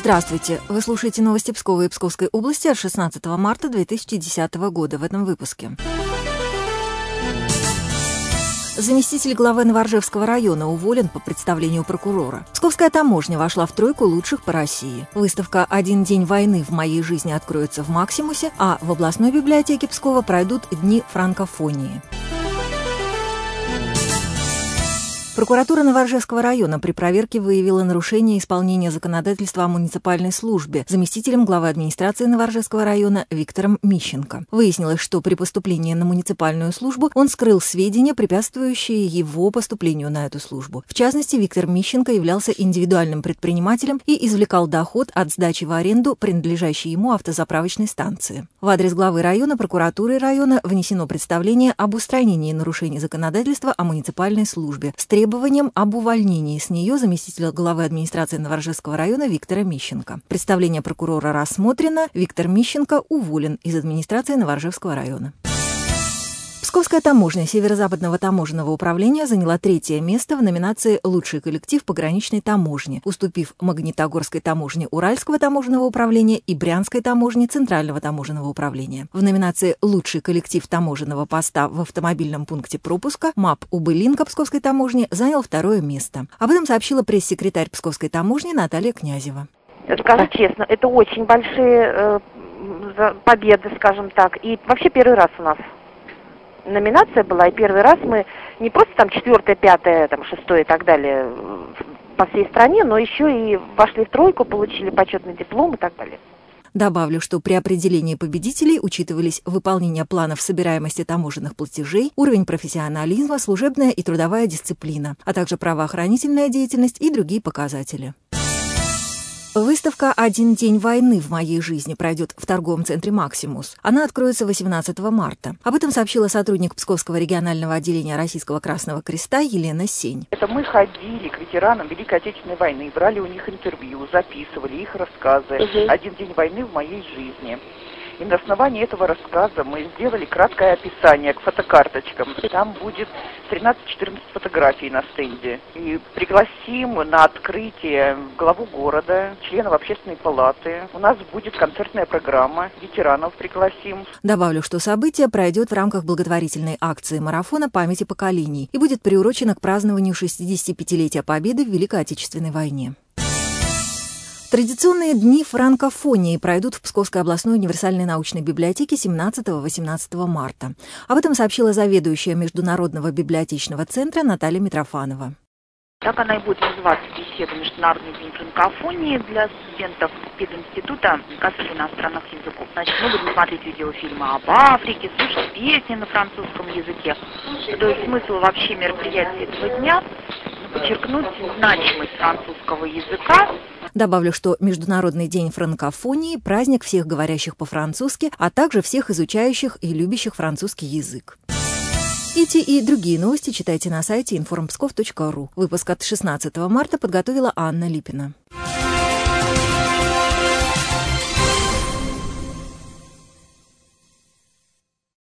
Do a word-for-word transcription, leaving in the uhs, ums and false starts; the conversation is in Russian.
Здравствуйте! Вы слушаете новости Пскова и Псковской области от шестнадцатого марта две тысячи десятого года в этом выпуске. Заместитель главы Новоржевского района уволен по представлению прокурора. Псковская таможня вошла в тройку лучших по России. Выставка «Один день войны в моей жизни» откроется в Максимусе, а в областной библиотеке Пскова пройдут дни франкофонии. Прокуратура Новоржевского района при проверке выявила нарушение исполнения законодательства о муниципальной службе заместителем главы администрации Новоржевского района Виктором Мищенко. Выяснилось, что при поступлении на муниципальную службу он скрыл сведения, препятствующие его поступлению на эту службу. В частности, Виктор Мищенко являлся индивидуальным предпринимателем и извлекал доход от сдачи в аренду принадлежащей ему автозаправочной станции. В адрес главы района прокуратурой района внесено представление об устранении нарушений законодательства о муниципальной службе с требованием требованием об увольнении с нее заместителя главы администрации Новоржевского района Виктора Мищенко. Представление прокурора рассмотрено. Виктор Мищенко уволен из администрации Новоржевского района. Псковская таможня Северо-Западного таможенного управления заняла третье место в номинации «Лучший коллектив пограничной таможни», уступив Магнитогорской таможне Уральского таможенного управления и Брянской таможне Центрального таможенного управления. В номинации «Лучший коллектив таможенного поста в автомобильном пункте пропуска» МАП Убылинка Псковской таможни занял второе место. Об этом сообщила пресс-секретарь Псковской таможни Наталья Князева. Скажу честно, это очень большие э, победы, скажем так. И вообще первый раз у нас номинация была, и первый раз мы не просто там четвертое, пятое, там шестое и так далее по всей стране, но еще и вошли в тройку, получили почетный диплом и так далее. Добавлю, что при определении победителей учитывались выполнение планов собираемости таможенных платежей, уровень профессионализма, служебная и трудовая дисциплина, а также правоохранительная деятельность и другие показатели. Выставка «Один день войны в моей жизни» пройдет в торговом центре «Максимус». Она откроется восемнадцатого марта. Об этом сообщила сотрудник Псковского регионального отделения Российского Красного Креста Елена Сень. Это мы ходили к ветеранам Великой Отечественной войны, брали у них интервью, записывали их рассказы. Угу. «Один день войны в моей жизни». И на основании этого рассказа мы сделали краткое описание к фотокарточкам. Там будет тринадцать-четырнадцать фотографий на стенде. И пригласим на открытие главу города, членов общественной палаты. У нас будет концертная программа, ветеранов пригласим. Добавлю, что событие пройдет в рамках благотворительной акции марафона памяти поколений и будет приурочено к празднованию шестидесятипятилетия Победы в Великой Отечественной войне. Традиционные дни франкофонии пройдут в Псковской областной универсальной научной библиотеке семнадцатого-восемнадцатого марта. Об этом сообщила заведующая Международного библиотечного центра Наталья Митрофанова. Так она и будет называться беседа «Международный день франкофонии» для студентов пединститута кафедры иностранных языков. Значит, мы будем смотреть видеофильмы об Африке, слушать песни на французском языке. То есть смысл вообще мероприятия этого дня – подчеркнуть значимость французского языка. Добавлю, что Международный день франкофонии – праздник всех говорящих по-французски, а также всех изучающих и любящих французский язык. Эти и другие новости читайте на сайте информпсков точка ру. Выпуск от шестнадцатого марта подготовила Анна Липина.